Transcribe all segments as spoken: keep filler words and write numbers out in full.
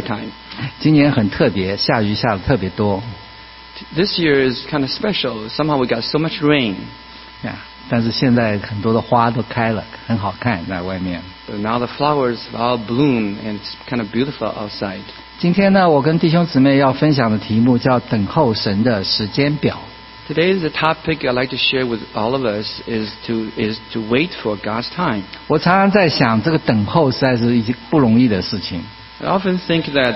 time. 今年很特别，下雨下的特别多。 This year is kind of special. Somehow we got so much rain. 呀，但是现在很多的花都开了，很好看在外面。 But now the flowers all bloom and it's kind of beautiful outside. 今天呢，我跟弟兄姊妹要分享的题目叫等候神的时间表。 Today's the topic I'd like to share with all of us is to is to wait for God's time. 我常常在想，这个等候实在是一件不容易的事情。 I often think that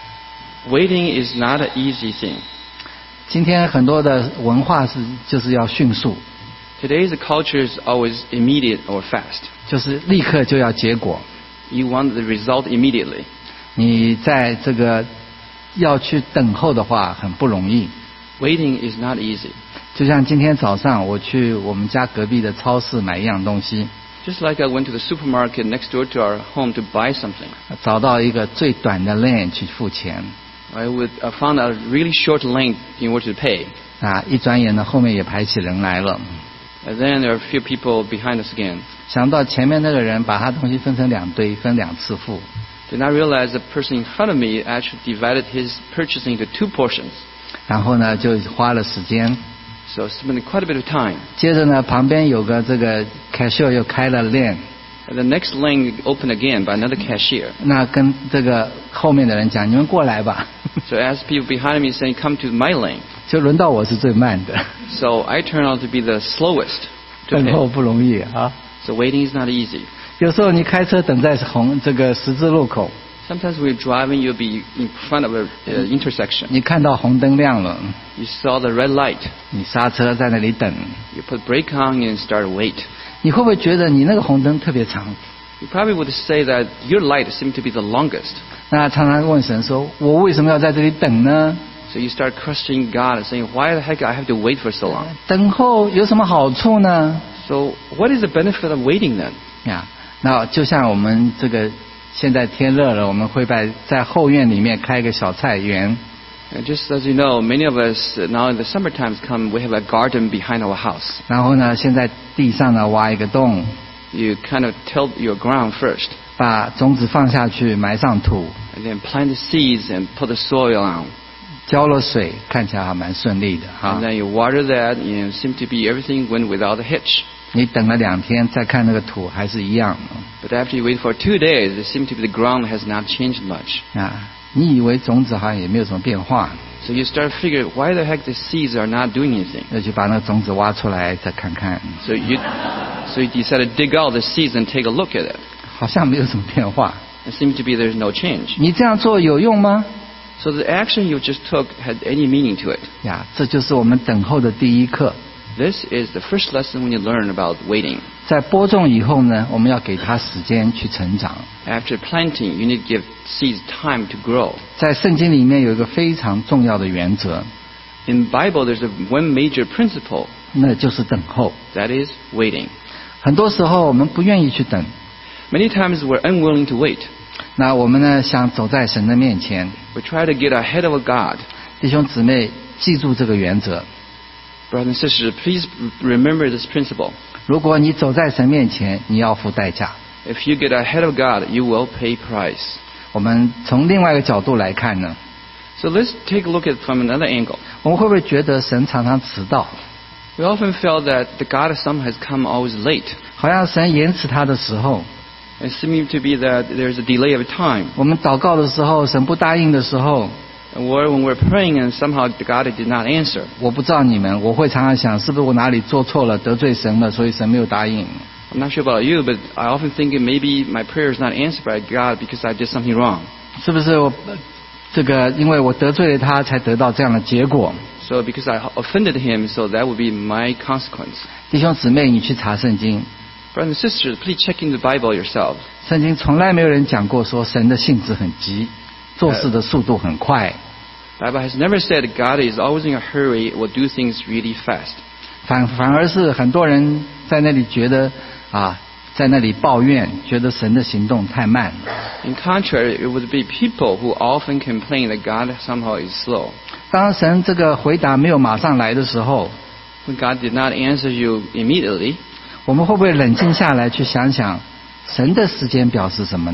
waiting is not an easy thing. 今天很多的文化是就是要迅速， Today's culture is always immediate or fast. 就是立刻就要结果。 You want the result immediately. 你在这个要去等候的话，很不容易。 Waiting is not easy. 就像今天早上我去我们家隔壁的超市买一样东西， Just like I went to the supermarket next door to our home to buy something. 找到一个最短的 lane 去付钱。 I would I found a really short lane in order to pay. 啊，一转眼呢，后面也排起人来了。 And then there are a few people behind us again. 想到前面那个人把他东西分成两堆，分两次付。 Did not realize the person in front of me actually divided his purchasing into two portions. 然后呢，就花了时间。 So spent quite a bit of time. 接着呢，旁边有个这个 cashier 又开了 lane， And the next lane opened again by another cashier. 那跟这个后面的人讲：“你们过来吧。” So I asked people behind me saying, "Come to my lane." 就轮到我是最慢的。 So I turned out to be the slowest to 等候 pay. 不容易啊！ So waiting is not easy. 有时候你开车等在红这个十字路口， Sometimes when you're driving, you'll be in front of an uh, intersection. 你看到红灯亮了， You saw the red light. 你刹车在那里等， You put brake on and start to wait. 你会不会觉得你那个红灯特别长？ You probably would say that your light seemed to be the longest. 那常常问神说：“我为什么要在这里等呢？ So you start questioning God and saying, why the heck I have to wait for so long? 等候有什么好处呢？” So what is the benefit of waiting then? 呀，那就像我们这个现在天热了，我们会在在后院里面开个小菜园。 And just as you know, many of us uh, now in the summer times come, we have a garden behind our house. 然后呢，先在地上呢挖一个洞， You kind of till your ground first, 把种子放下去，埋上土， and then plant the seeds and put the soil on. 浇了水，看起来还蛮顺利的哈 And。then you water that, and it seems to be everything went without a hitch. 你等了两天，再看那个土还是一样 But after you wait for two days, it seems to be the ground has not changed much. 啊。你以为种子好像也没有什么变化， So you start to figure, why the heck the seeds are not doing anything? 要去把那个种子挖出来再看看， So you, so you decide to dig out the seeds and take a look at it. 好像没有什么变化。 It seems to be there's no change. 你这样做有用吗？ So the action you just took had any meaning to it. 呀，这就是我们等候的第一课。 This is the first lesson when you learn about waiting. 在播种以后呢，我们要给它时间去成长。 After planting, you need to give seeds time to grow. 在圣经里面有一个非常重要的原则， In Bible, there's a one major principle, 那就是等候。 that is waiting. 很多时候我们不愿意去等， Many times we're unwilling to wait. 那我们呢想走在神的面前。 We try to get ahead of God. 弟兄姊妹，记住这个原则。 Brothers and sisters, please remember this principle. 如果你走在神面前，你要付代价。 If you get ahead of God, you will pay price. 我们从另外一个角度来看呢， So let's take a look at it from another angle. 我们会不会觉得神常常迟到？ We often feel that the God of some has come always late. 好像神延迟他的时候， It seems to be that there's a delay of time. 我们祷告的时候，神不答应的时候， Or when we're praying and somehow God did not answer. 我不知道你们，我会常常想，是不是我哪里做错了，得罪神了，所以神没有答应。 I'm not sure about you, but I often think that maybe my prayer is not answered by God because I did something wrong. 是不是我这个因为我得罪了他，才得到这样的结果？ So because I offended him, so that would be my consequence. 弟兄姊妹，你去查圣经， Brothers and sisters, please check in the Bible yourself. 圣经从来没有人讲过说神的性子很急，做事的速度很快。 The Bible has never said God is always in a hurry, will do things really fast. 反反而是很多人在那里觉得啊，在那里抱怨，觉得神的行动太慢。 In contrary, it would be people who often complain that God somehow is slow. 当神这个回答没有马上来的时候， When God did not answer you immediately, 我们会不会冷静下来去想想，神的时间表是什么呢？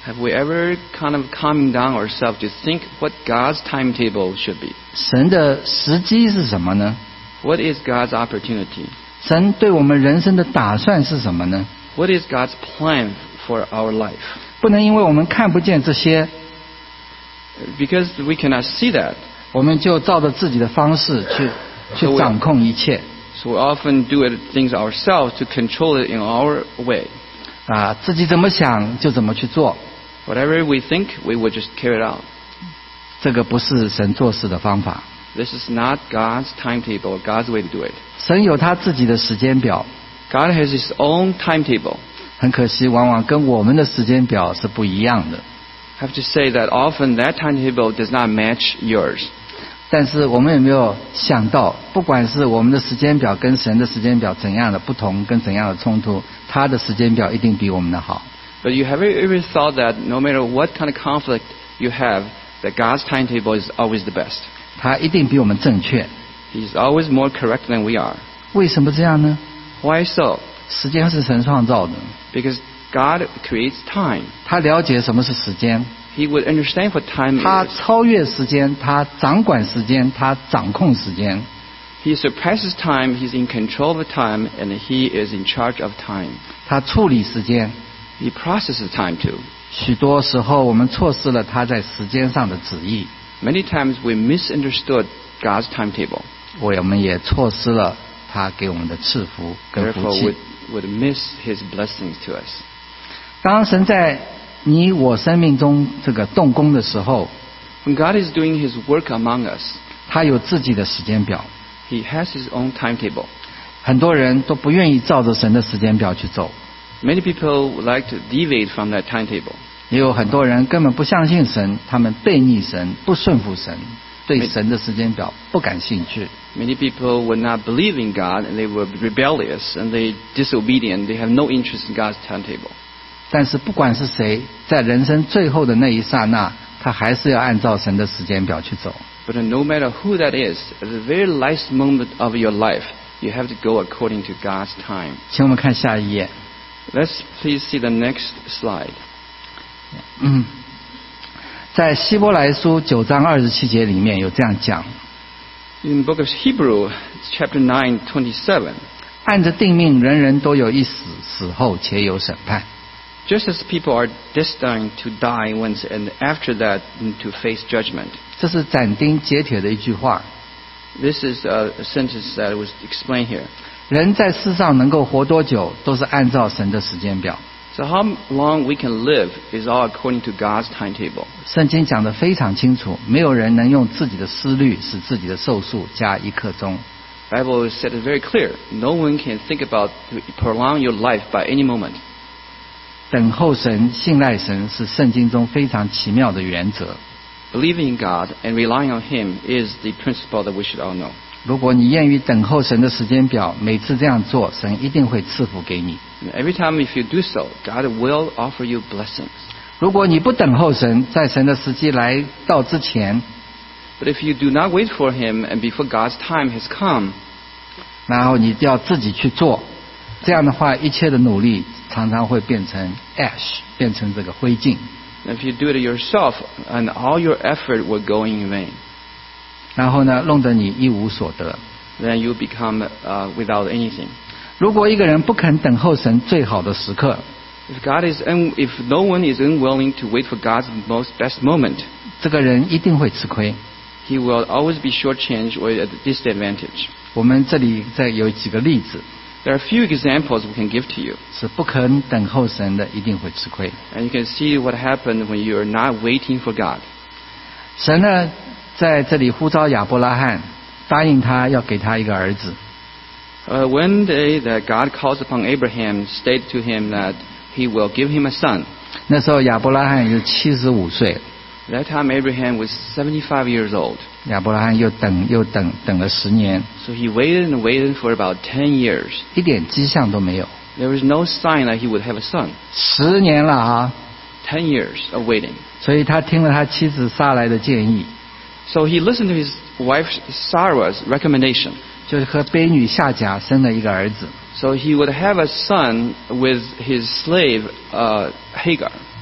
Have we ever kind of calming down ourselves to think what God's timetable should be? 神的时机是什么呢？ What is God's opportunity? 神对我们人生的打算是什么呢？ What is God's plan for our life? 不能因为我们看不见这些， Because we cannot see that, 我们就照着自己的方式去去掌控一切 so we often do it, things ourselves to control it in our way. 啊，自己怎么想就怎么去做， Whatever we think, we will just carry it out. 这个不是神做事的方法。 This is not God's timetable, God's way to do it. 神有他自己的时间表， God has His own timetable. 很可惜，往往跟我们的时间表是不一样的。 I have to say that often that timetable does not match yours. 但是我们有没有想到，不管是我们的时间表跟神的时间表怎样的不同，跟怎样的冲突，他的时间表一定比我们的好。 But you have ever thought that no matter what kind of conflict you have, that God's timetable is always the best. 他一定比我们正确。 He's always more correct than we are. 为什么这样呢？ Why so? 时间是神创造的， Because God creates time. 他了解什么是时间， He would understand what time 他 is. 超越时间，他掌管时间，他掌控时间。 He surpasses time, He's in control of time, and He is in charge of time. 他处理时间， He processes time too. 许多时候我们错失了他在时间上的旨意， Many times we misunderstood God's timetable. 我们也错失了他给我们的赐福跟福 Therefore, 气 would。would miss His blessings to us. 当神在你我生命中这个动工的时候， When God is doing His work among us, 他有自己的时间表。 He has His own timetable. 很多人都不愿意照着神的时间表去走， Many people would like to deviate from that timetable. 也有很多人根本不相信神，他们背逆神，不顺服神，对神的时间表不感兴趣。 Many people would not believe in God, and they were rebellious, and they disobedient. They have no interest in God's timetable. 但是不管是谁，在人生最后的那一刹那，他还是要按照神的时间表去走。 But no matter who that is, at the very last moment of your life, you have to go according to God's time. 请我们看下一页。 Let's please see the next slide. 嗯，在希伯来书九章二十七节里面有这样讲： In the book of Hebrew, chapter nine, twenty-seven, 按着定命，人人都有一死，死后且有审判。 just as people are destined to die once, and after that to face judgment. 这是斩钉截铁的一句话。 This is a sentence that was explained here. 人在世上能够活多久，都是按照神的时间表。 So how long we can live is all according to God's timetable. 圣经讲得非常清楚，没有人能用自己的思虑使自己的寿数加一刻钟。 Bible said it very clear. No one can think about to prolong your life by any moment. 等候神、信赖神是圣经中非常奇妙的原则。 Believing in God and relying on Him is the principle that we should all know. 如果你愿意等候神的时间表，每次这样做，神一定会赐福给你。 And every time if you do so, God will offer you blessings. 如果你不等候神，在神的时机来到之前， But if you do not wait for Him and before God's time has come, 然后你要自己去做，这样的话，一切的努力常常会变成 ash， 变成这个灰烬。 if you do it yourself, and all your effort will go in vain. 然后呢，弄得你一无所得。 Then you become uh, without anything. 如果一个人不肯等候神最好的时刻， If God is, un- if no one is unwilling to wait for God's most best moment, 这个人一定会吃亏。 he will always be shortchanged or at a disadvantage. 我们这里再有几个例子， There are a few examples we can give to you, 是不肯等候神的，一定会吃亏。 and you can see what happened when you are not waiting for God. 神呢，在这里呼召亚伯拉罕，答应他要给他一个儿子。 Uh, one day that God calls upon Abraham, stated to him that He will give him a son. 那时候亚伯拉罕有七十五岁， That time Abraham was seventy-five years old. 亚伯拉罕又等又等，等了十年， So he waited and waited for about ten years. 一点迹象都没有。 There was no sign that he would have a son. 十年了啊， Ten years of waiting. 所以他听了他妻子撒来的建议， So he listened to his wife Sarah's recommendation. 就是和婢女夏甲生了一个儿子。 So he would have a son with his slave uh, Hagar.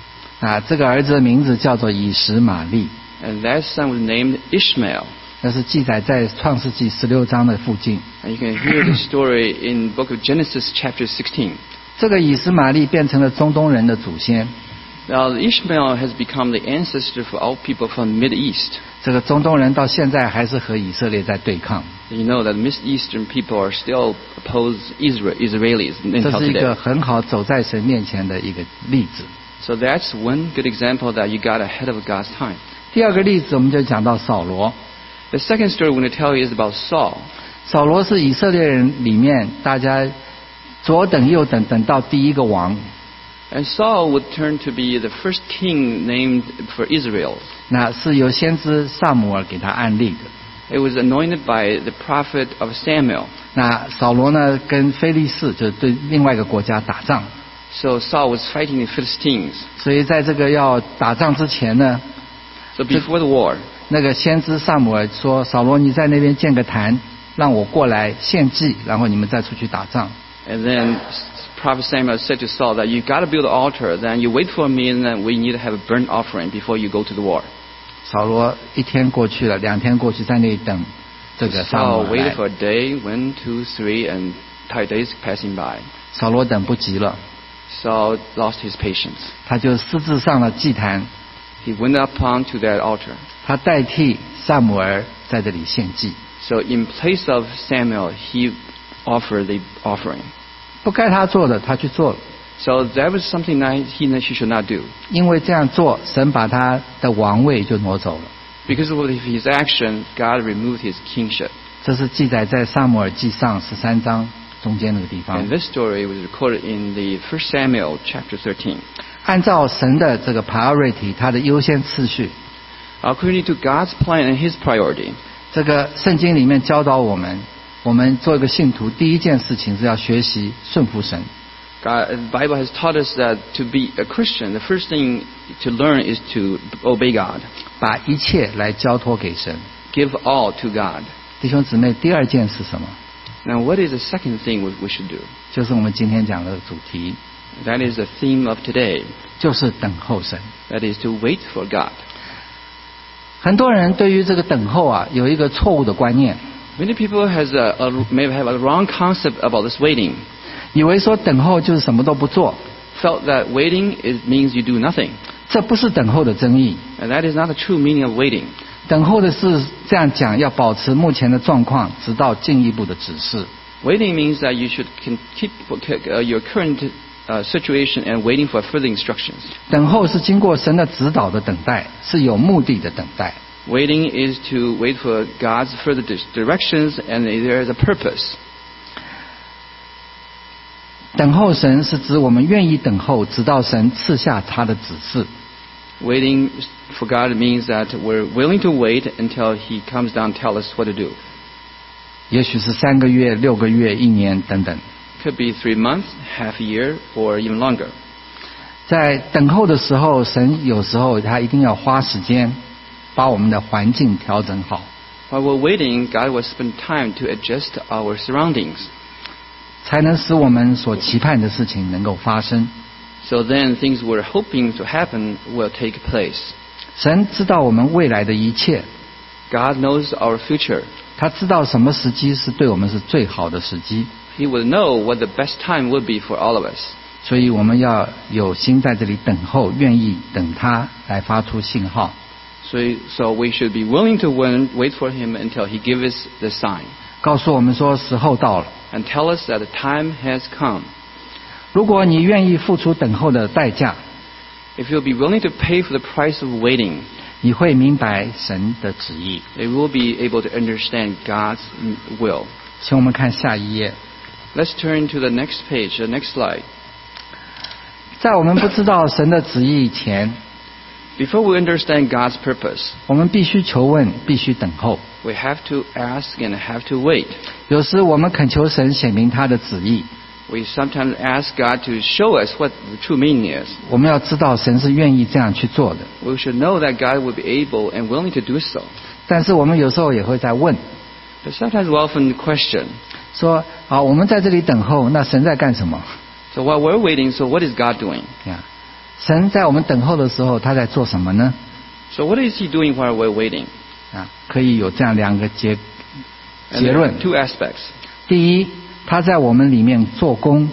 啊，这个儿子的名字叫做以实玛利， And that son was named Ishmael. 那是记载在创世纪十六章的附近。 And you can hear the story in book of Genesis chapter sixteen. 这个以实玛利变成了中东人的祖先。 Now Ishmael has become the ancestor for all people from the Mid East. 这个中东人到现在还是和以色列在对抗。 You know that Mid Eastern people are still oppose Israel, Israelis 这 until 是一个 today. 很好走在神面前的一个例子。 So that's one good example that you got ahead of God's time. 第二个例子，我们就讲到扫罗。 The second story we're going to tell you is about Saul. 扫罗是以色列人里面大家左等右等等到第一个王。 And Saul would turn to be the first king named for Israel. 那是由先知撒母耳给他安立的。 It was anointed by the prophet of Samuel. 那扫罗呢，跟非利士就是对另外一个国家打仗， So Saul was fighting the Philistines. 所以在这个要打仗之前呢， So before the war, 那个先知撒母耳说：“扫罗，你在那边建个坛，让我过来献祭，然后你们再出去打仗。” and then Prophet Samuel said to Saul that you got to build an altar, then you wait for me, and then we need to have a burnt offering before you go to the war. 扫罗一天过去了，两天过去，在那里等这个撒母 Saul 耳 waited 来。 for a day, one, two, three, and five days passing by. 扫罗等不及了， Saul lost his patience. 他就私自上了祭坛， He went up onto that altar. 他代替撒母耳在这里献祭。 So in place of Samuel, he offered the offering. 不该他做的，他去做了。 So that was something that he that she should not do. 因为这样做，神把他的王位就挪走了。 Because of his action, God removed his kingship. 这是记载在撒母耳记上十三章中间那个地方 And。this story was recorded in the First Samuel chapter thirteen. 按照神的这个 priority， 他的优先次序， According to God's plan and his priority, 这个圣经里面教导我们，我们做一个信徒，第一件事情是要学习顺服神。 God, the Bible has taught us that to be a Christian, the first thing to learn is to obey God. 把一切来交托给神。 Give all to God. 弟兄姊妹，第二件是什么？ Now, what is the second thing we, we should do? 就是我们今天讲的主题， That is the theme of today. 就是等候神。 That is to wait for God. 很多人对于这个等候啊，有一个错误的观念， Many people has a, a, may have a wrong concept about this waiting. 以为说等候就是什么都不做， Felt that waiting is, means you do nothing. 这不是等候的真意。 And that is not the true meaning of waiting. 等候的是这样讲，要保持目前的状况，直到进一步的指示。 Waiting means that you should can keep uh, your current uh, situation and waiting for further instructions. 等候是经过神的指导的等待，是有目的的等待。 Waiting is to wait for God's further dis- directions, and there is a purpose. 等候神是指我们愿意等候，直到神赐下他的指示。 Waiting for God means that we're willing to wait until He comes down and tell us what to do. 也许是三个月、六个月、一年等等。 Could be three months, half a year, or even longer. 在等候的时候，神有时候他一定要花时间，把我们的环境调整好， While we're waiting, God will spend time to adjust our surroundings. 才能使我们所期盼的事情能够发生。 So then things we're hoping to happen will take place. 神知道我们未来的一切， God knows our future. 他知道什么时机是对我们是最好的时机， He will know what the best time will be for all of us. 所以我们要有心在这里等候，愿意等他来发出信号。 So, so we should be willing to wait for Him until He gives us the sign 告诉我们说时候到了。 and tell us that the time has come. 如果你愿意付出等候的代价， If you'll be willing to pay for the price of waiting, 你会明白神的旨意。 they will be able to understand God's will. 请我们看下一页。 Let's turn to the next page, the next slide. 在我们不知道神的旨意以前， Before we understand God's purpose, 我们必须求问，必须等候。 we have to ask and have to wait. 有时我们恳求神显明他的旨意， We sometimes ask God to show us what the true meaning is. 我们要知道神是愿意这样去做的。 We should know that God will be able and willing to do so. 但是我们有时候也会在问， But sometimes we often question, 说啊，我们在这里等候，那神在干什么？ so while we're waiting, so what is God doing? 呀， 神在我们等候的时候，他在做什么呢？ So what is he doing while we're waiting? 啊，可以有这样两个结 And 结 there are 论。 two aspects. 第一，他在我们里面做工，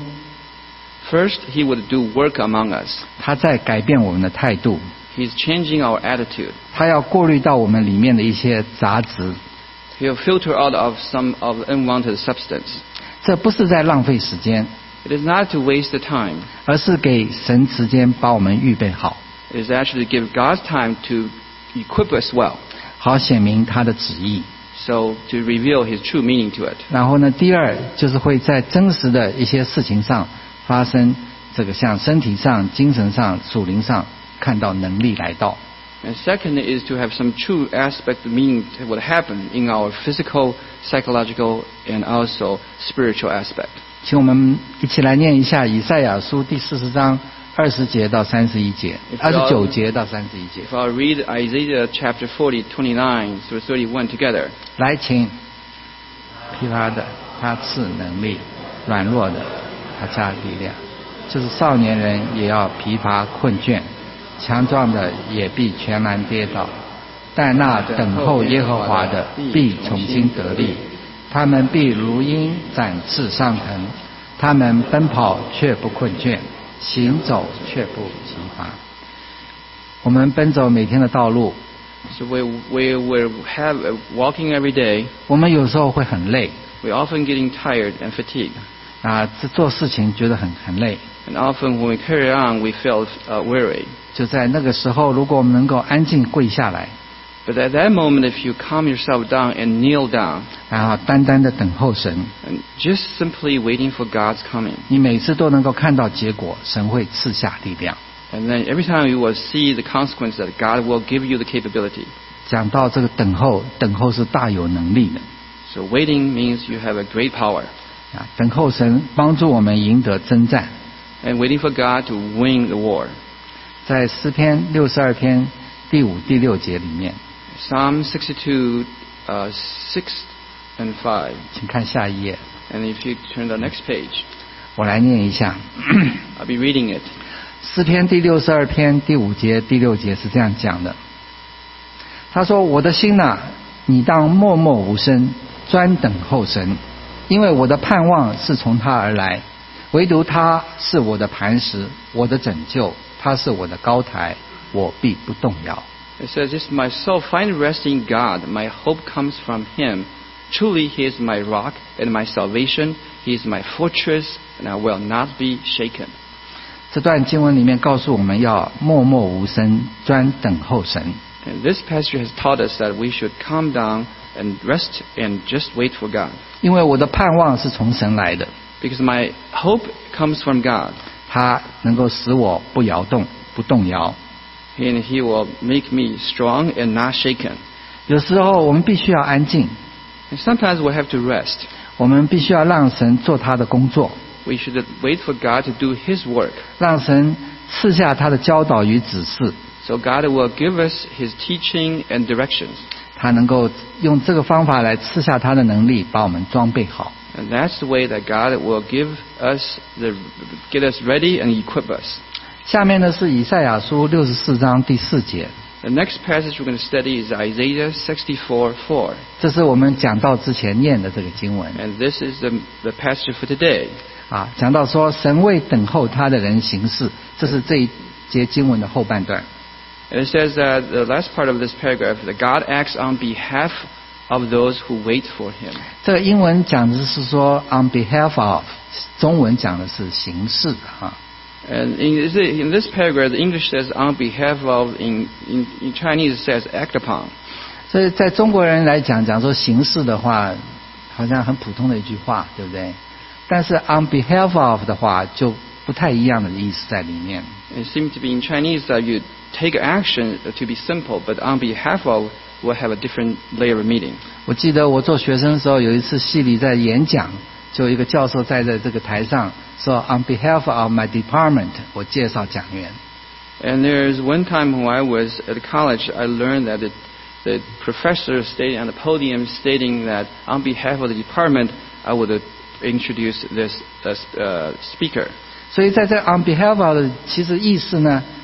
First, he would do work among us. 他在改变我们的态度， He's changing our attitude. 他要过滤到我们里面的一些杂质。 He'll filter out of some of the unwanted substance. 这不是在浪费时间， It is not to waste the time. 而是给神时间把我们预备好， It is actually to give God's time to equip us well. 好显明他的旨意。 So to reveal his true meaning to it. 然后呢，第二就是会在真实的一些事情上发生，这个像身体上、精神上、属灵上看到能力来到。 And second is to have some true aspect of meaning to what happened in our physical, psychological, and also spiritual aspect. 请我们一起来念一下以赛亚书第四十章二十节到三十一节，二十九节到三十一节。 If I read Isaiah chapter forty, twenty-nine through thirty-one together. 来，请疲乏的他赐能力，软弱的他加力量。就是少年人也要疲乏困倦，强壮的也必全然跌倒。但那等候耶和华的必重新得力，他们必如鹰展翅上腾，他们奔跑却不困倦，行走却不疲乏。我们奔走每天的道路， So we, we, we have uh, walking every day. 我们有时候会很累 We're often getting tired and fatigued. 啊，这做事情觉得很很累。 And often when we carry on, we feel uh, weary. 就在那个时候，如果我们能够安静跪下来， But at that moment, if you calm yourself down and kneel down 然后单单的等候神， and just simply waiting for God's coming, 你每次都能够看到结果，神会赐下力量。 and then every time you will see the consequence that God will give you the capability. 讲到这个等候，等候是大有能力的 So waiting means you have a great power. 啊！等候神帮助我们赢得征战。 And waiting for God to win the war. 在诗篇六十二篇第五、第六节里面， Psalm sixty-two, uh, six and five. 请看下一页， And if you turn the next page, 我来念一下。 I'll be reading it. 诗篇第六十二篇第五节、第六节是这样讲的。他说：“我的心哪，你当默默无声，专等候神，因为我的盼望是从他而来，唯独他是我的磐石，我的拯救，他是我的高台，我必不动摇。” It says, "Just my soul find rest in God. My hope comes from Him. Truly, He is my rock and my salvation. He is my fortress, and I will not be shaken." 这段经文里面告诉我们要默默无声，专等候神。 And this passage has taught us that we should calm down and rest and just wait for God. 因为我的盼望是从神来的， Because my hope comes from God, 他能够使我不摇动、不动摇。 and He will make me strong and not shaken. 有时候我们必须要安静， And sometimes we have to rest. 我们必须要让神做他的工作， We should wait for God to do His work. 让神赐下他的教导与指示， So God will give us His teaching and directions. 他能够用这个方法来赐下他的能力，把我们装备好。 And that's the way that God will give us the, get us ready and equip us. 下面呢是以赛亚书六十四章第四节， The next passage we're going to study is Isaiah sixty-four four. 这是我们讲道之前念的这个经文 And this is the, the passage for today. 啊，讲到说神为等候他的人行事，这是这一节经文的后半段。 And it says that the last part of this paragraph, that God acts on behalf of those who wait for Him. 这个英文讲的是说 on behalf of， 中文讲的是行事啊。 And in, in this paragraph, the English says on behalf of, in, in, in Chinese it says act upon. 所以在中国人来讲，讲说行事的话，好像很普通的一句话，对不对？但是 on behalf of 的话，就不太一样的意思在里面。 It seems to be in Chinese that you take action to be simple, but on behalf of will have a different layer of meaning. 我记得我做学生的时候，有一次系里在演讲，就有一个教授站在这个台上说 on behalf of my department， 我介绍讲员。 And there's one time when I was at college, I learned that the, the professor stayed on the podium stating that on behalf of the department, I would introduce this uh, uh, speaker. 所以在这 on behalf of 的其实意思呢，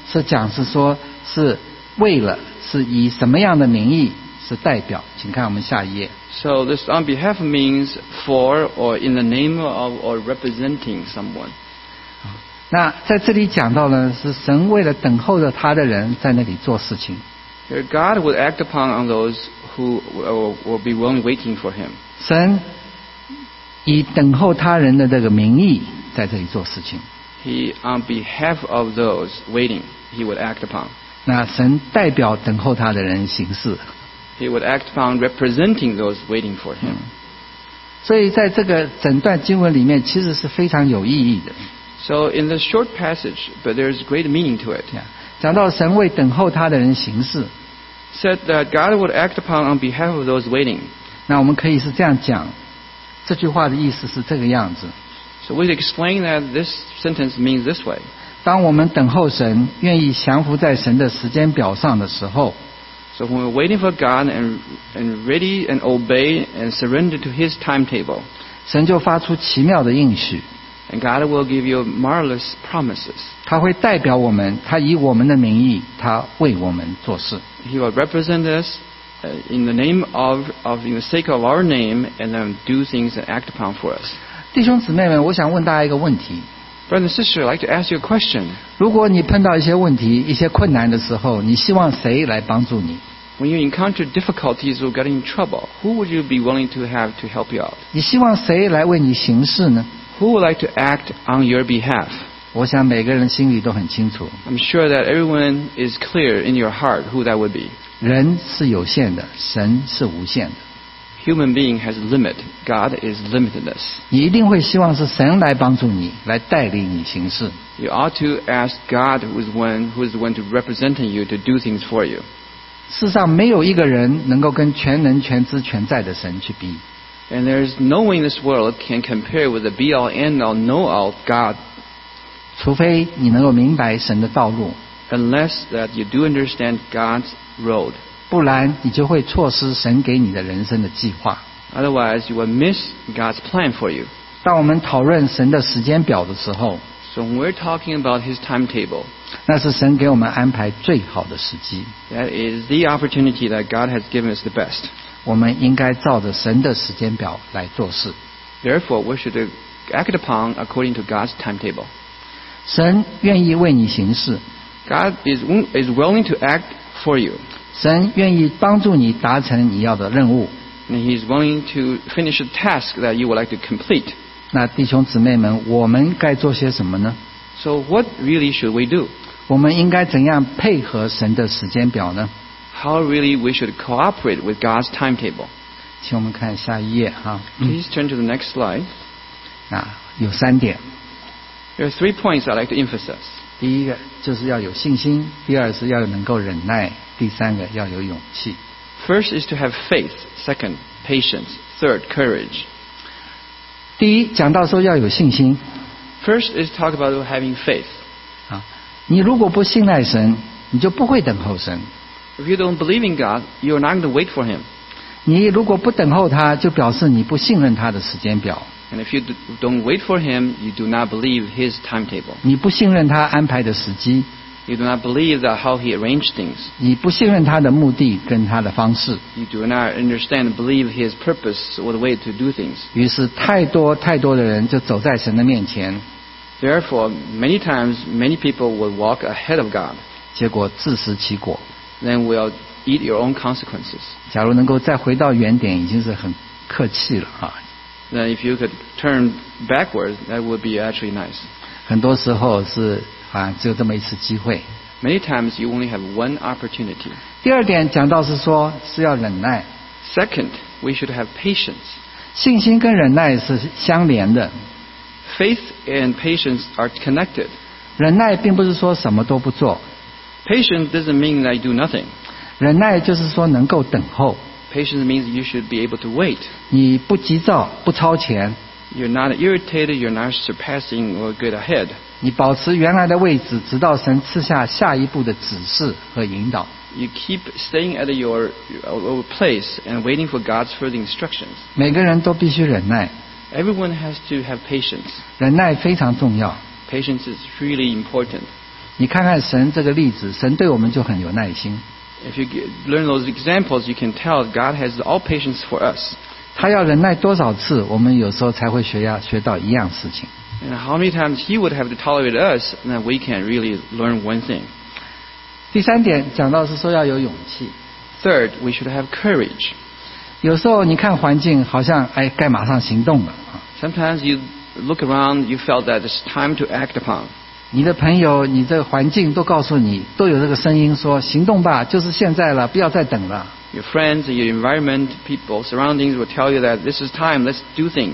是讲是说是为了，是以什么样的名义，是代表。请看我们下一页。 So this on behalf means for or in the name of or representing someone. 那在这里讲到呢，是神为了等候着他的人在那里做事情。 Here God would act upon on those who will be willing waiting for Him. 神以等候他人的这个名义在这里做事情。 He on behalf of those waiting, He would act upon. 那神代表等候他的人行事。 He would act upon representing those waiting for Him. 所以在这个整段经文里面，其实是非常有意义的。 So in this short passage, but there's great meaning to it. 讲到神为等候他的人行事。 Said that God would act upon on behalf of those waiting. 那我们可以是这样讲，这句话的意思是这个样子。 So we explain that this sentence means this way. 当我们等候神，愿意降服在神的时间表上的时候。 So when we're waiting for God and and ready and obey and surrender to His timetable, 神就发出奇妙的应许。 And God will give you marvelous promises. 他会代表我们，他以我们的名义，他为我们做事。 He will represent us uh, in the name of, of, in the sake of our name, and then do things and act upon for us. 弟兄姊妹们，我想问大家一个问题。 Brother and sister, I'd like to ask you a question. 如果你碰到一些问题、一些困难的时候，你希望谁来帮助你？ When you encounter difficulties or get in trouble, who would you be willing to have to help you out? 你希望谁来为你行事呢？ Who would like to act on your behalf? 我想每个人心里都很清楚。 I'm sure that everyone is clear in your heart who that would be. 人是有限的，神是无限的。 Human being has limit. God is limitless. 你一定会希望是神来帮助你，来带领你行事。 You ought to ask God, who is one who is the one to representing you, to do things for you. 世上没有一个人能够跟全能、全知、全在的神去比。 And there's no one in this world can compare with the be-all, end-all, know-all God. 除非你能够明白神的道路， Unless that you do understand God's road. 不然你就会错失神给你的人生的计划。 Otherwise, you will miss God's plan for you. 当我们讨论神的时间表的时候， So when we're talking about His timetable, 那是神给我们安排最好的时机。 that is the opportunity that God has given us the best. 我们应该照着神的时间表来做事。 Therefore, we should act upon according to God's timetable. 神愿意为你行事， God is, is willing to act for you. 神愿意帮助你达成你要的任务。 And He is willing to finish a task that you would like to complete. 那弟兄姊妹们，我们该做些什么呢？ So what really should we do? 我们应该怎样配合神的时间表呢？ How really we should cooperate with God's timetable? 请我们看下一页哈。 Please turn to the next slide. 啊，有三点。 There are three points I'd like to emphasize. 第一个就是要有信心，第二是要能够忍耐，第三个要有勇气。 First is to have faith. Second, patience. Third, courage. 第一讲到说要有信心 First is talk about having faith. 啊，你如果不信赖神，你就不会等候神。 If you don't believe in God, you're not going to wait for Him. 你如果不等候他，就表示你不信任他的时间表。 And if you don't wait for Him, you do not believe His timetable. 你不信任他安排的时机， You do not believe that how He arranged things. 你不信任他的目的跟他的方式， You do not understand and believe His purpose or the way to do things. 于是太多太多的人就走在神的面前， Therefore, many times, many people will walk ahead of God. 结果自食其果。 Then will eat your own consequences. 假如能够再回到原点，已经是很客气了啊。 Then if you could turn backwards, that would be actually nice. 很多时候是啊，只有这么一次机会。 Many times you only have one opportunity. 第二点讲到是说是要忍耐， Second, we should have patience. 信心跟忍耐是相连的。 Faith and patience are connected. 忍耐并不是说什么都不做， Patience doesn't mean that you do nothing. 忍耐就是说能够等候， Patience means you should be able to wait. 你不急躁，不超前， You're not irritated, you're not surpassing or get ahead. 你保持原来的位置，直到神赐下下一步的指示和引导。 You keep staying at your, your place and waiting for God's further instructions. 每个人都必须忍耐， Everyone has to have patience. 忍耐非常重要。 Patience is really important. 你看看神这个例子，神对我们就很有耐心。 If you learn those examples, you can tell God has all patience for us. 他要忍耐多少次，我们有时候才会学呀学到一样事情。 And how many times He would have to tolerate us, and then we can really learn one thing. 第三点讲到是说要有勇气。 Third, we should have courage. 有时候你看环境，好像哎该马上行动了。 Sometimes you look around, you felt that it's time to act upon. 你的朋友、你这个环境都告诉你，都有这个声音说行动吧，就是现在了，不要再等了。 Your friends, your environment, people, surroundings will tell you that this is time, let's do things.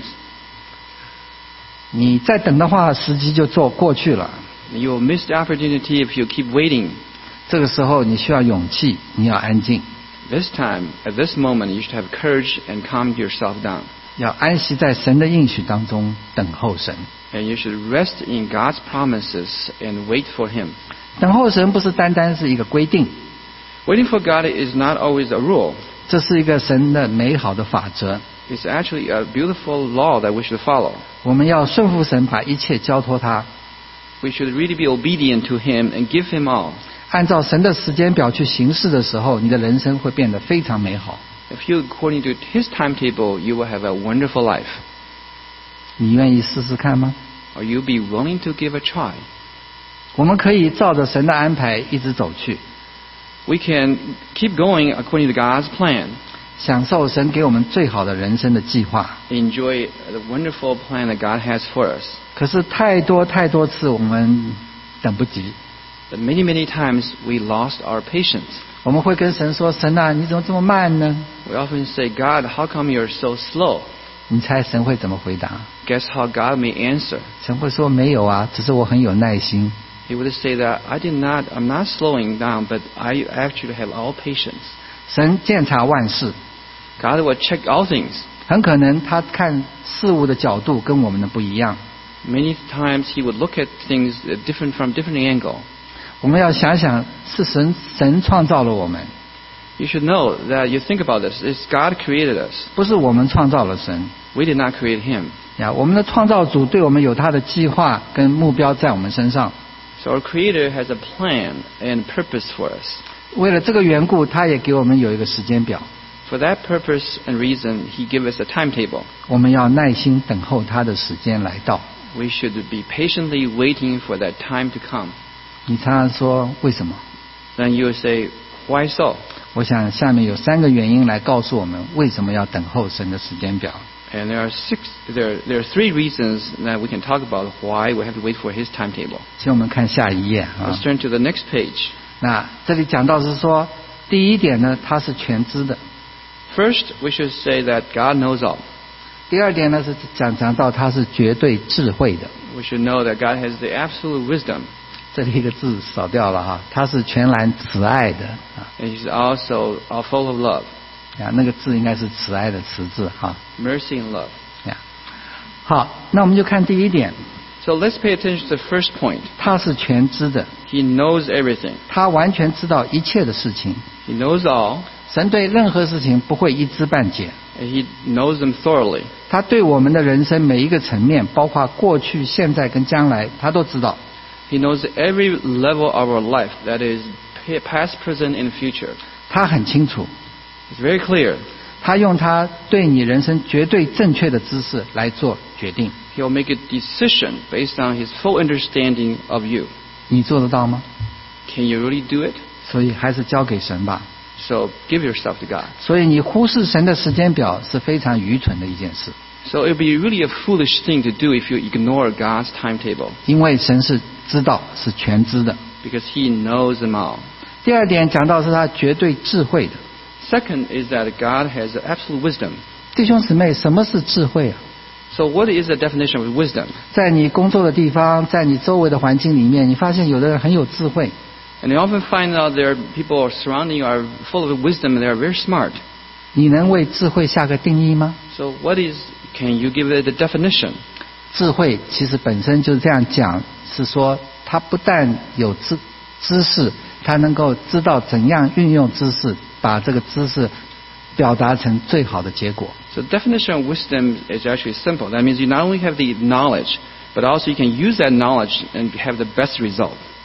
你再等的话，时机就做过去了。 You will miss the opportunity if you keep waiting. 这个时候你需要勇气，你要安静。 This time, at this moment, you should have courage and calm yourself down. 要安息在神的应许当中，等候神。 And you should rest in God's promises and wait for Him. 等候神不是单单是一个规定， Waiting for God is not always a rule. 这是一个神的美好的法则。 It's actually a beautiful law that we should follow. 我们要顺服神，把一切交托他， We should really be obedient to Him and give Him all. 按照神的时间表去行事的时候，你的人生会变得非常美好。 If you according to His timetable, you will have a wonderful life. 你愿意试试看吗？ Or you be willing to give a try. 我们可以照着神的安排一直走去， We can keep going according to God's plan. 享受神给我们最好的人生的计划。 Enjoy the wonderful plan that God has for us. 可是太多太多次我们等不及， But many, many times we lost our patience. 我们会跟神说：“神啊，你怎么这么慢呢 We often say, God, how come you're so slow?？” 你猜神会怎么回答？ Guess how God may answer? 神会说：“没有啊，只是我很有耐心。 He would say that, I did not, I'm not slowing down, but I actually have all patience. ” 神鉴察万事， God will check all things. 很可能他看事物的角度跟我们的不一样。 Many times He would look at things different from different angle. 我们要想想，是神神创造了我们， You should know that you think about this. It's God created us. 不是我们创造了神 We did not create Him. 呀。我们的创造主对我们有他的计划跟目标在我们身上。 So our Creator has a plan and purpose for us. 为了这个缘故，他也给我们有一个时间表， For that purpose and reason, He gave us a timetable. 我们要耐心等候他的时间来到。 We should be patiently waiting for that time to come. 你常常说为什么？ Then you will say, why so? 我想下面有三个原因来告诉我们为什么要等候神的时间表。 And there are six, there, there are three reasons that we can talk about why we have to wait for His timetable. 请我们看下一页啊 Let's。turn to the next page. 那这里讲到是说，第一点呢，他是全知的； First, we should say that God knows all. 第二点呢是讲讲到他是绝对智慧的。 We should know that God has the absolute wisdom. 这里一个字少掉了哈，他是全然慈爱的啊 And He's also all full of love, 呀，那个字应该是慈爱的慈字哈 mercy and love. 呀。好，那我们就看第一点， So let's pay attention to the first point. 他是全知的， He knows everything. 他完全知道一切的事情。 He knows all, 神对任何事情不会一知半解， and He knows them thoroughly. 他对我们的人生每一个层面，包括过去、现在跟将来，他都知道。 He knows every level of our life, that is past, present, and future. 他很清楚， It's very clear. 他用他对你人生绝对正确的知识来做决定。 He'll make a decision based on His full understanding of you. 你做得到吗？ Can you really do it? 所以还是交给神吧。 So give yourself to God. 所以你忽视神的时间表是非常愚蠢的一件事， So it would be really a foolish thing to do if you ignore God's timetable, 因为神是知道，是全知的。 because He knows them all. 第二点讲到是他绝对智慧的。 Second is that God has absolute wisdom. 弟兄姊妹，什么是智慧啊？ So what is the definition of wisdom? 在你工作的地方，在你周围的环境里面，你发现有的人很有智慧， And you often find out there are people surrounding you are full of wisdom and they are very smart. 你能为智慧下个定义吗？ So what is, can you give it a definition? 智慧其实本身就是这样讲，是说他不但有知知识，他能够知道怎样运用知识，把这个知识表达成最好的结果。 So the definition of wisdom is actually simple. That means you not only have the knowledge, but also you can use that knowledge and have the best result.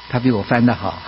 他比我翻得好。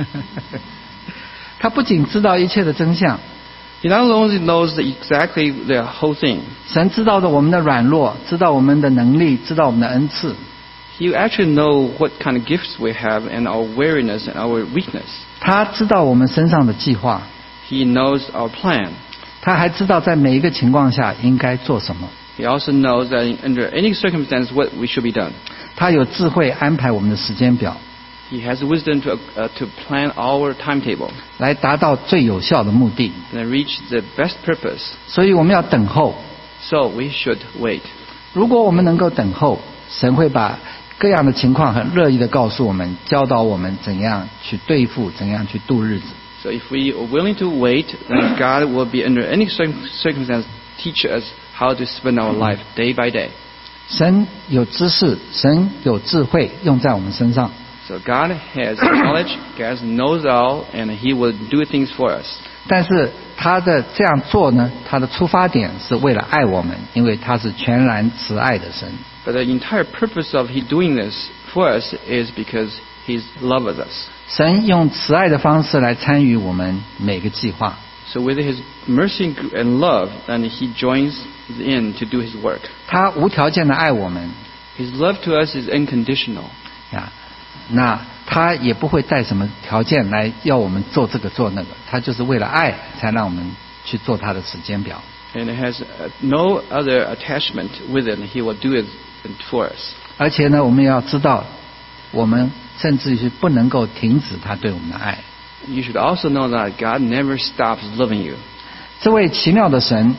他不仅知道一切的真相， He not only knows exactly the whole thing, 神知道的我们的软弱，知道我们的能力，知道我们的恩赐。 He actually knows what kind of gifts we have and our weariness and our weakness. 他知道我们身上的计划， He knows our plan. 他还知道在每一个情况下应该做什么。 He also knows that under any circumstance what we should be done. 他有智慧安排我们的时间表， He has wisdom to, uh, to plan our timetable 来达到最有效的目的。 and reach the best purpose. 所以我们要等候。 So we should wait. 如果我们能够等候，神会把各样的情况很乐意的告诉我们，教导我们怎样去对付，怎样去度日子。 So if we are willing to wait, then God will be under any circum- circumstance teach us how to spend our life day by day. 神有知识，神有智慧，用在我们身上。 So God has knowledge, God knows all, and He will do things for us. 但是他的这样做呢，他的出发点是为了爱我们，因为他是全然慈爱的神。 But the entire purpose of He doing this for us is because He loves us. 神用慈爱的方式来参与我们每个计划。 So with His mercy and love, then He joins in to do His work. 他无条件的爱我们 His love to us is unconditional. 呀，那他也不会带什么条件来要我们做这个做那个，他就是为了爱才让我们去做他的时间表。 And it has uh, no other attachment with it. He will do it for us. 而且呢，我们要知道，我们甚至是不能够停止他对我们的爱。 You should also know that God never stops loving you. 这位奇妙的神，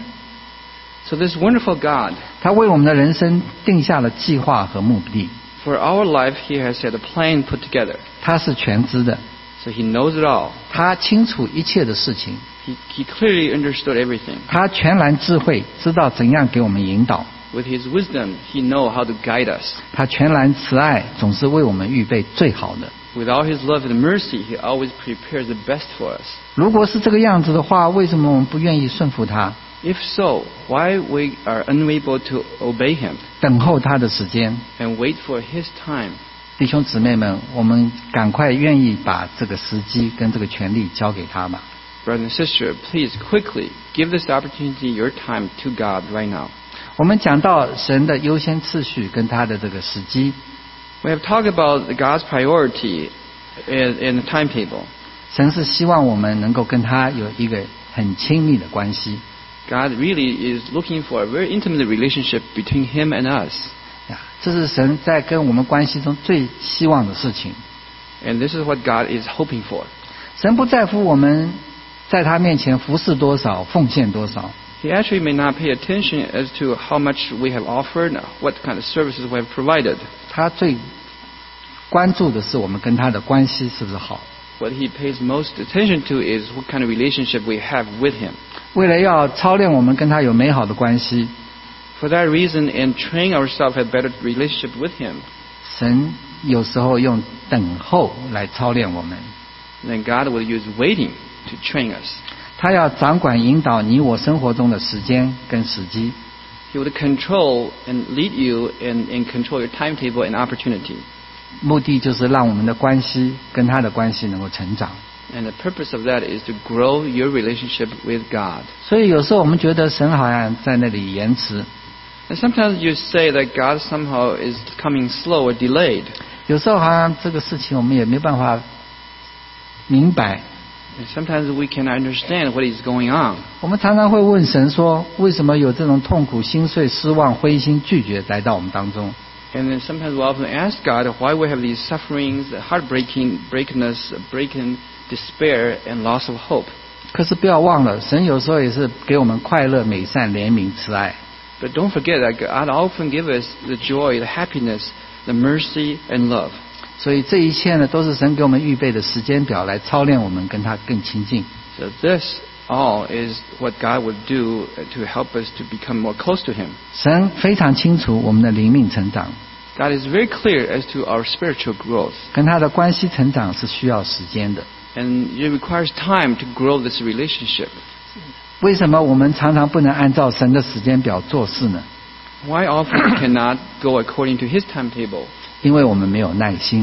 So this wonderful God, 他为我们的人生定下了计划和目的， for our life, He has had a plan put together. 他是全知的， So He knows it all. 他清楚一切的事情， He, he clearly understood everything. 他全然智慧，知道怎样给我们引导。 With His wisdom, He knows how to guide us. 他全然慈爱，总是为我们预备最好的。 With all His love and mercy, He always prepares the best for us. 如果是这个样子的话，为什么我们不愿意顺服他， If so, why we are unable to obey Him 等候他的时间？ and wait for His time? 弟兄姊妹们，我们赶快愿意把这个时机跟这个权利交给他吧。 Brother and sister, please quickly give this opportunity, your time, to God right now. 我们讲到神的优先次序跟他的这个时机， We have talked about God's priority in, in the timetable. 神是希望我们能够跟他有一个很亲密的关系。 God really is looking for a very intimate relationship between Him and us. 呀，这是神在跟我们关系中最希望的事情。 And this is what God is hoping for. 神不在乎我们在他面前服侍多少，奉献多少。 He actually may not pay attention as to how much we have offered, what kind of services we have provided. 他最关注的是我们跟他的关系是不是好。 What He pays most attention to is what kind of relationship we have with Him. 为了要操练我们跟他有美好的关系， For that reason, and train ourselves to have better relationship with Him, 神有时候用等候来操练我们。 then God will use waiting to train us. 他要掌管引导你我生活中的时间跟时机。 He would control and lead you and, and control your timetable and opportunity. 目的就是让我们的关系跟他的关系能够成长。 And the purpose of that is to grow your relationship with God. 所以有时候我们觉得神好像在那里延迟， And sometimes you say that God somehow is coming slow or delayed. 有时候好像这个事情我们也没办法明白。 And sometimes we cannot understand what is going on. 我们常常会问神说，为什么有这种痛苦、心碎、失望、灰心、拒绝来到我们当中？ And then sometimes we often ask God why we have these sufferings, heartbreaking, brokenness, breaking, despair, and loss of hope. 可是不要忘了，神有时候也是给我们快乐、美善、怜悯、慈爱。 But don't forget that God often gives us the joy, the happiness, the mercy, and love. 所以这一切呢，都是神给我们预备的时间表，来操练我们跟他更亲近。 So this all is what God would do to help us to become more close to Him. 神非常清楚我们的灵命成长， God is very clear as to our spiritual growth. 跟他的关系成长是需要时间的。 And it requires time to grow this relationship. 为什么我们常常不能按照神的时间表做事呢？ Why often we cannot go according to His timetable? 因为我们没有耐心。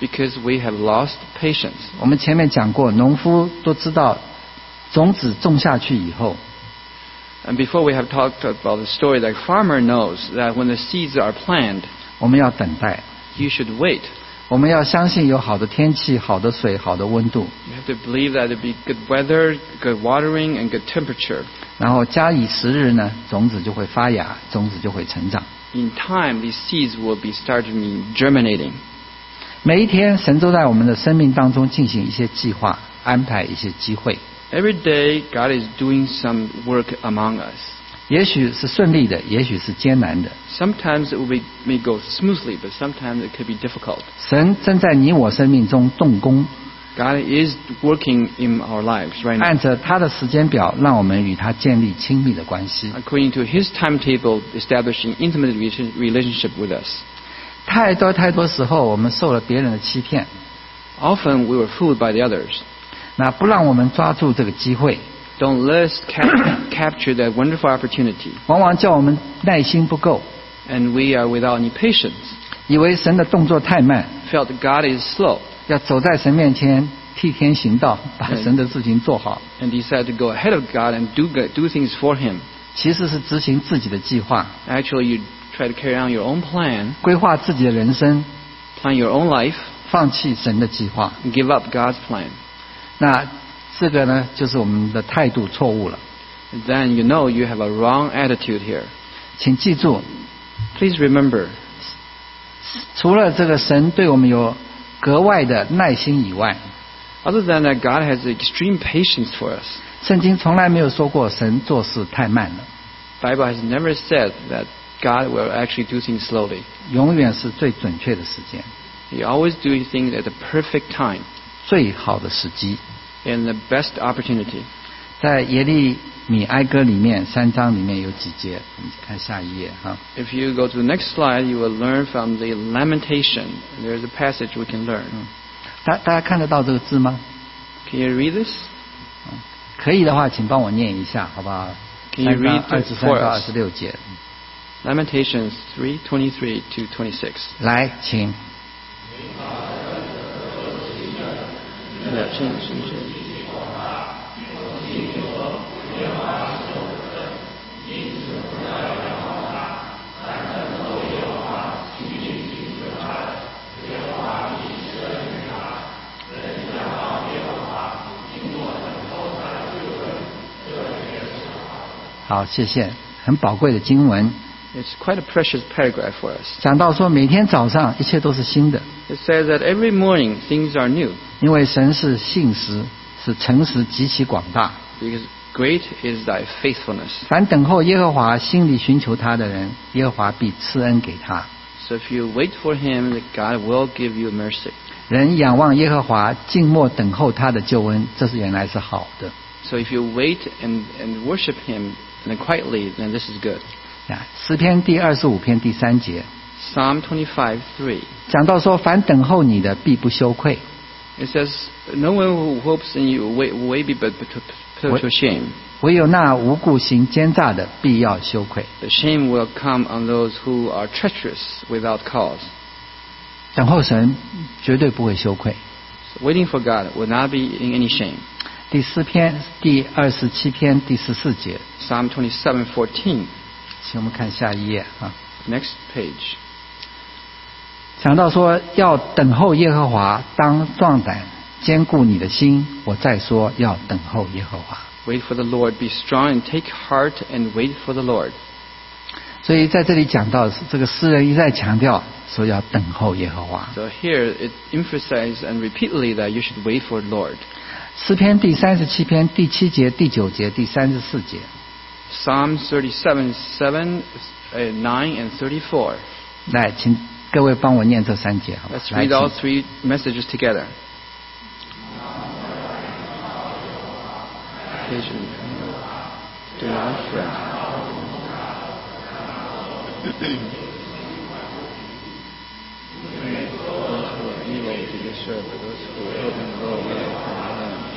because we have lost patience. 我们前面讲过，农夫都知道，种子种下去以后， And before we have talked about the story, that farmer knows that when the seeds are planted, 我们要等待， you should wait. 我们要相信有好的天气、好的水、好的温度， You have to believe that there be good weather, good watering, and good temperature. 然后加以时日呢，种子就会发芽，种子就会成长。 In time, these seeds will be starting germinating. 每一天，神都在我们的生命当中进行一些计划，安排一些机会。 Every day, God is doing some work among us. 也许是顺利的，也许是艰难的。 Sometimes it will be, may go smoothly, but sometimes it could be difficult. 神正在你我生命中动工， God is working in our lives right now. 按着他的时间表，让我们与他建立亲密的关系。 According to His timetable, establishing intimate relation- relationship with us. 太多太多时候，我们受了别人的欺骗， Often we were fooled by the others. 那不让我们抓住这个机会， Don't let us cap- capture that wonderful opportunity. 往往叫我们耐心不够， And we are without any patience. 以为神的动作太慢， Felt God is slow 要走在神面前替天行道，把神的事情做好， and decide to go ahead of God and do good, do things for Him. 其实是执行自己的计划， Actually, you try to carry on your own plan, 规划自己的人生， plan your own life, 放弃神的计划。 and give up God's plan. 那这个呢，就是我们的态度错误了。 Then you know you have a wrong attitude here. 请记住， Please remember, 除了这个神对我们有格外的耐心以外， other than that, God has extreme patience for us. 圣经从来没有说过神做事太慢了， Bible has never said that God will actually do things slowly. 永远是最准确的时间， He always do things at the perfect time 最好的时机。 and the best opportunity. 在耶利米哀歌里面三章里面有几节，我们看下一页哈。 If you go to the next slide, you will learn from the lamentation. There's a passage we can learn. 大大家看得到这个字吗？ Can you read this? 可以的话，请帮我念一下，好不好？ Can you read 二 it 十三 for 到二 us? 十六节， Lamentations three twenty-three to twenty-six. 来，请。好，谢谢，很宝贵的经文。 It's quite a precious paragraph for us. 讲到说，每天早上一切都是新的， It says that every morning things are new 因为神是信实，是诚实极其广大。 because great is thy faithfulness. 凡等候耶和华、心里寻求他的人，耶和华必赐恩给他。 So if you wait for him, that God will give you mercy. 人仰望耶和华，静默等候他的救恩，这是原来是好的。 So if you wait and, and worship him and quietly, then this is good. 啊，诗篇第二十五篇第三节 Psalm twenty-five three. 讲到说，凡等候你的，必不羞愧。 It says, no one who hopes in you will will be but put to, to shame. 唯有那无故行奸诈的，必要羞愧。 The shame will come on those who are treacherous without cause. 等候神，绝对不会羞愧。 So waiting for God will not be in any shame. 第四篇第二十七篇第十四节， Psalm twenty-seven fourteen. 请我们看下一页啊。 Next page. 讲到说要等候耶和华，当壮胆，坚固你的心。我再说，要等候耶和华。 Wait for the Lord. Be strong and take heart and wait for the Lord. 所以在这里讲到这个诗人一再强调说要等候耶和华。 So here it emphasizes and repeatedly that you should wait for the Lord. 诗篇第三十七篇第七节、第九节、第三十四节。 Psalm thirty-seven seven, uh, nine, and thirty-four. 来，请各位帮我念这三节，好吧？ Let's 来， read all 请 three messages together. Patient. Do not fret. Those who are evil to disturb, but those who are good and grow will come to them.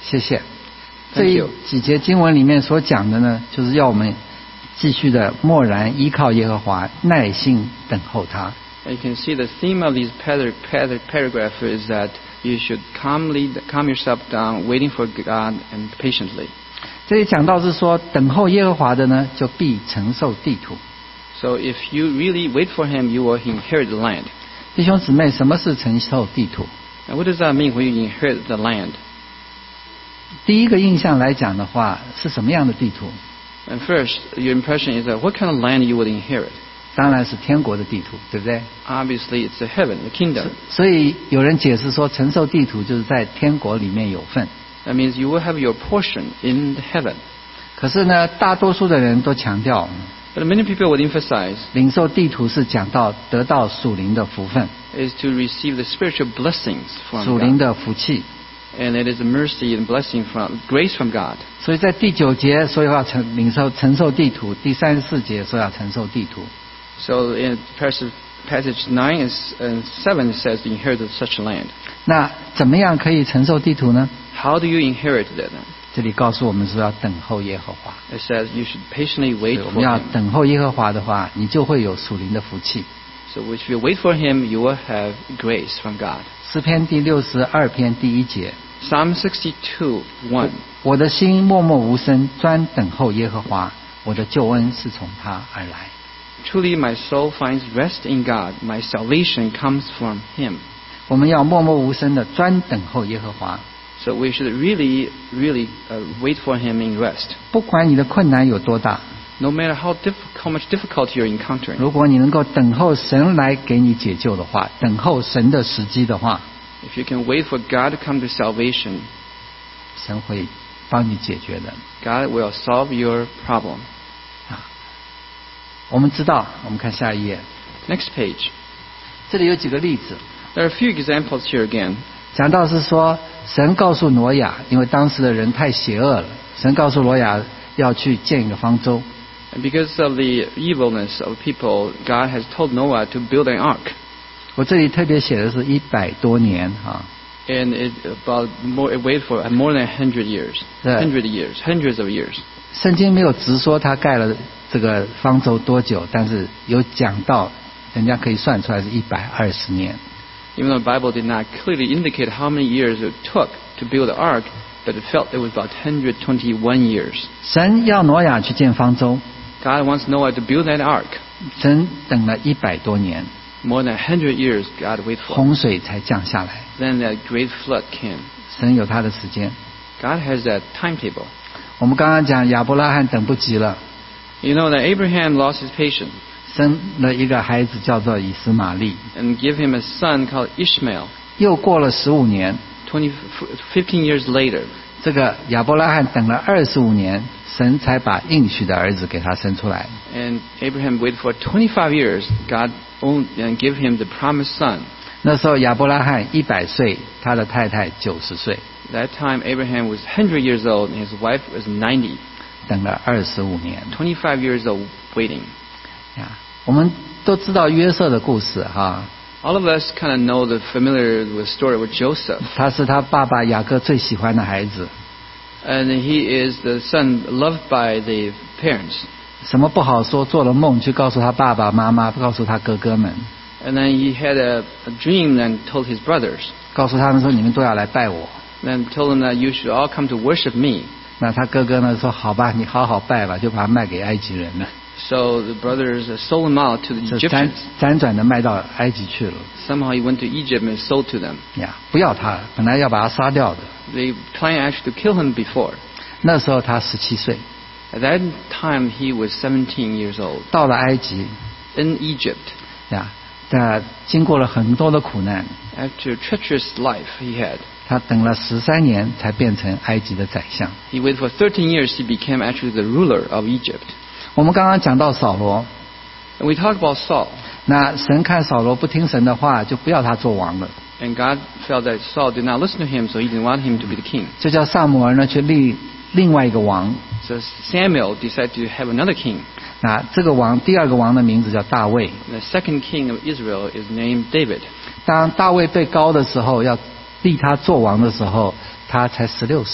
谢谢。 这 Thank 一 you. 几节经文里面所讲的呢，就是要我们继续的默然依靠耶和华，耐心等候他。 And you can see the theme of these par- par- paragraph is that you should calmly calm yourself down, waiting for God and patiently. 这里讲到是说，等候耶和华的呢，就必承受地土。 So if you really wait for Him, you will inherit the land. 弟兄姊妹，什么是承受地土？ And what does that mean when you inherit the land? 第一个印象来讲的话，是什么样的地土？ And first, your impression is that what kind of land you would inherit? 当然是天国的地土，对不对？ Obviously, it's the heaven, the kingdom. 所以有人解释说，承受地土就是在天国里面有份。 That means you will have your portion in the heaven. 可是呢，大多数的人都强调， But many people would emphasize 领受地土是讲到得到属灵的福分、 is to receive the spiritual blessings 属 from 灵 God. 的福气。 And it is a mercy and blessing from grace from God. 所以在第九节说要承领受承受地土，第三十四节说要承受地土。 So in passage, passage nine and seven says to inherit such land. 那怎么样可以承受地土呢？ How do you inherit that? 这里告诉我们说要等候耶和华。 It says you should patiently 所以 wait 我 for 们要 Him. 等候耶和华的话，你就会有属灵的福气。 So if you wait for Him, you will have grace from God. 诗篇第六十二篇第一节， Psalm sixty-two, one. 我的心默默无声，专等候耶和华，我的救恩是从他而来。 Truly my soul finds rest in God. My salvation comes from Him. 我们要默默无声的专等候耶和华， So we should really, really uh, wait for Him in rest. 不管你的困难有多大， No matter how, diff- how much difficulty you're encountering. 如果你能够等候神来给你解救的话，等候神的时机的话， If you can wait for God to come to salvation, 神会帮你解决的。 God will solve your problem. 啊，我们知道，我们看下一页， Next page. 这里有几个例子， There are a few examples here again. 讲到是说，神告诉挪亚，因为当时的人太邪恶了，神告诉挪亚要去建一个方舟。 And because of the evilness of people, God has told Noah to build an ark. 我这里特别写的是一百多年啊， And it about more, it waited for more than a hundred years. Yeah. Hundred years. Hundreds of years. 圣经没有直说他盖了这个方舟多久，但是有讲到，人家可以算出来是一百二十年。 Even though the Bible did not clearly indicate how many years it took to build the ark, but it felt it was about one hundred twenty-one years. 神要挪亚去建方舟， God wants Noah to build that ark. 神等了一百多年， More than one hundred years God waited for. 洪水才降下来。 Then that great flood came. 神有他的时间。 God has that timetable. 我们刚刚讲亚伯拉罕等不及了， You know that Abraham lost his patience 生了一个孩子叫做以斯玛利。 and gave him a son called Ishmael. 又过了十五年， twenty, fifteen years later, 这个亚伯拉罕等了二十五年，神才把应许的儿子给他生出来。 and Abraham waited for twenty-five years. God owned and gave him the promised son. 那时候亚伯拉罕一百岁，他的太太九十岁， That time Abraham was one hundred years old and his wife was ninety. 等了二十五年。 twenty-five years of waiting. 呀，我们都知道约瑟的故事哈， All of us kind of know the familiar with story with Joseph. 他是他爸爸雅各最喜欢的孩子， And he is the son loved by the parents. 什么不好说，做了梦去告诉他爸爸妈妈，告诉他哥哥们， And then he had a, a dream and told his brothers. 告诉他们说你们都要来拜我。 Then told them that you should all come to worship me. 那他哥哥呢说好吧，你好好拜吧，就把他卖给埃及人了， So the brothers sold him out to the 就辗 Egyptians. 辗转的卖到埃及去了。 Somehow he went to Egypt and sold to them. 呀，不要他了，本来要把他杀掉的。 They planned actually to kill him before. 那时候他十七岁， At that time he was seventeen years old. 到了埃及 In Egypt, 呀，那经过了很多的苦难， after a treacherous life he had, 他等了十三年才变成埃及的宰相。 he waited for thirteen years. He became actually the ruler of Egypt. 我们刚刚讲到扫罗， And we talk about Saul. 那神看扫罗不听神的话，就不要他做王了， And God felt that Saul did not listen to him, so he didn't want him to be the king. 就叫撒母耳呢去立另外一个王。 So Samuel decided to have another king. 那这个王，第二个王的名字叫大卫。 And the second king of Israel is named David. 当大卫被高的时候，要立他做王的时候，他才十六岁。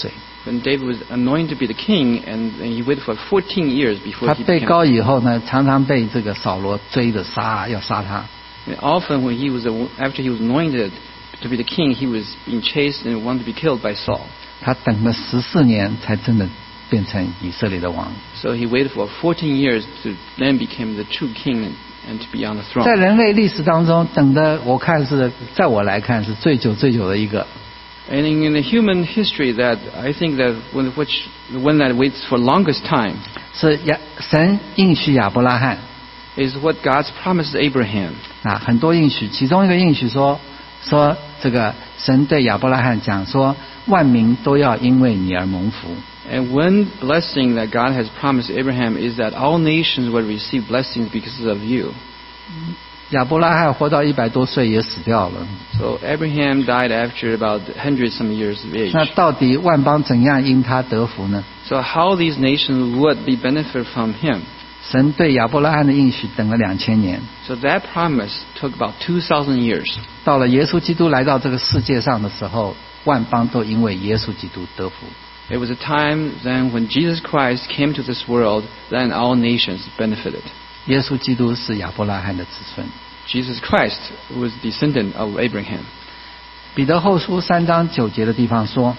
when David was anointed to be the king, and, and he waited for fourteen years before 他 he 被 became 高以后呢，常常被这个扫罗追着杀，要杀他。 And often when he was after he was anointed to be the king, he was being chased and wanted to be killed by Saul. 他等了十四年才真的变成以色列的王。 So he waited for fourteen years to then become the true king and, and to be on the 在 throne. 人类历史当中，等的我看是，在我来看是最久最久的一个。 And in, in the human history, that I think that when, which the one that waits for longest time 是亚神应许亚伯拉罕 is what God's promised Abraham. 啊，很多应许，其中一个应许说说这个神对亚伯拉罕讲说，万民都要因为你而蒙福。 And one blessing that God has promised Abraham is that all nations will receive blessings because of you. 亚伯拉罕活到一百多岁也死掉了， So Abraham died after about one hundred some years of age. 那到底万邦怎样因他得福呢？ So how these nations would be benefit from him? 神对亚伯拉罕的应许等了两千年， So that promise took about two thousand years. 到了耶稣基督来到这个世界上的时候，万邦都因为耶稣基督得福。 It was a time then when Jesus Christ came to this world, then all nations benefited. 耶稣基督是亚伯拉罕的子孙。 Jesus Christ was descendant of Abraham. 彼得后书三章九节的地方说，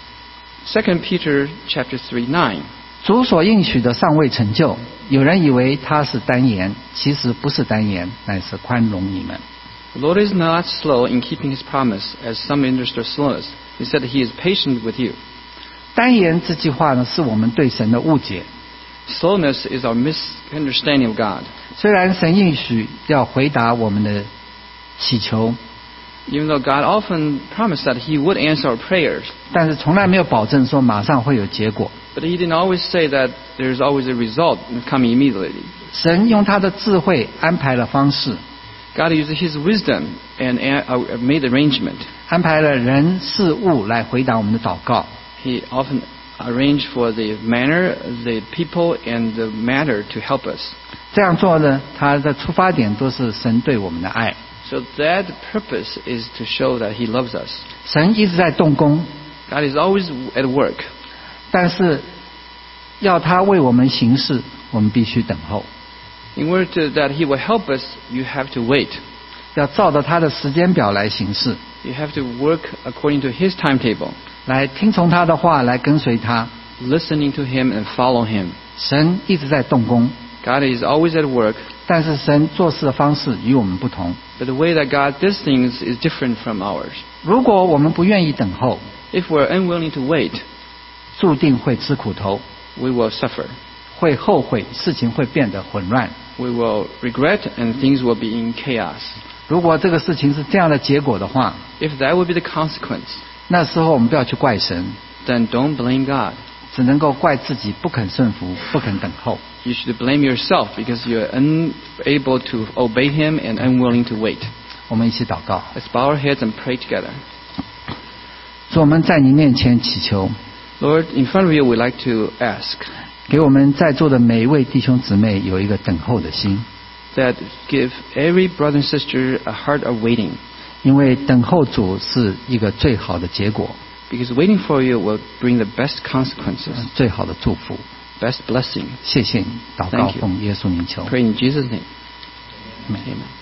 Second Peter chapter three nine. 主所应许的尚未成就，有人以为他是单言，其实不是单言，乃是宽容你们。 The Lord is not slow in keeping his promise, as some understand slowness. Instead, he is patient with you. 单言这句话呢，是我们对神的误解。 Slowness is our misunderstanding of God. 虽然神应许要回答我们的祈求， Even though God often promised that he would answer our prayers, 但是从来没有保证说马上会有结果。 but he didn't always say that there's always a result coming immediately. 神用他的智慧安排了方式， God used his wisdom and uh, made arrangement. 安排了人事物来回答我们的祷告。 He often arranged for the manner, the people, and the matter to help us. 这样做呢，他的出发点都是神对我们的爱。 So that purpose is to show that he loves us. 神一直在动工， God is always at work. 但是要他为我们行事，我们必须等候。 In order to, that he will help us, you have to wait. 要照着他的时间表来行事， You have to work according to his timetable, 来听从他的话，来跟随他。 listening to him and follow him. 神一直在动工， God is always at work, 但是神做事的方式与我们不同。 but the way that God does things is different from ours. 如果我们不愿意等候， If we're unwilling to wait, 注定会吃苦头， we will suffer. 会后悔，事情会变得混乱。 We will regret and things will be in chaos. 如果这个事情是这样的结果的话， If that would be the consequence, 那时候我们不要去怪神， then don't blame God. 只能够怪自己不肯顺服，不肯等候。 You should blame yourself because you're unable to obey him and unwilling to wait. 我们一起祷告， Let's bow our heads and pray together. 主，我们在你面前祈求， Lord, in front of you, we'd like to ask 给我们在座的每一位弟兄姊妹有一个等候的心， that give every brother and sister a heart of waiting, 因为等候主是一个最好的结果， because waiting for you will bring the best consequences, 最好的祝福。 best blessing. 谢谢你，祷告 Thank you. 奉耶稣名求。 Pray in Jesus' name. Amen. Amen.